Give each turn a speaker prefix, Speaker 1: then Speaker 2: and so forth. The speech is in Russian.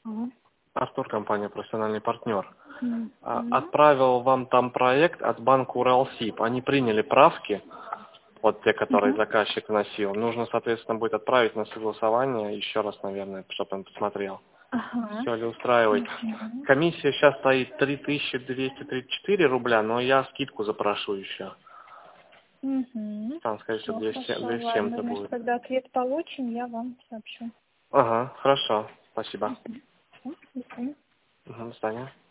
Speaker 1: Артур, компания «Профессиональный партнер».
Speaker 2: Мгм.
Speaker 1: Отправил вам там проект от банка Уралсиб. Они приняли правки, вот те, которые
Speaker 2: Мгм.
Speaker 1: заказчик вносил. Нужно, соответственно, будет отправить на согласование еще раз, наверное, чтобы он посмотрел.
Speaker 2: Ага.
Speaker 1: Все ли устраивает.
Speaker 2: Мгм.
Speaker 1: Комиссия сейчас стоит 3234 рубля, но я скидку запрошу еще.
Speaker 2: Угу.
Speaker 1: Там, скорее всего,
Speaker 2: Все,
Speaker 1: 200,
Speaker 2: хорошо,
Speaker 1: 200 с
Speaker 2: ладно.
Speaker 1: чем-то
Speaker 2: Значит,
Speaker 1: будет.
Speaker 2: когда ответ получим, я вам сообщу.
Speaker 1: Ага, хорошо. Спасибо.
Speaker 2: Мгм. Всё, до свидания.
Speaker 1: До свидания.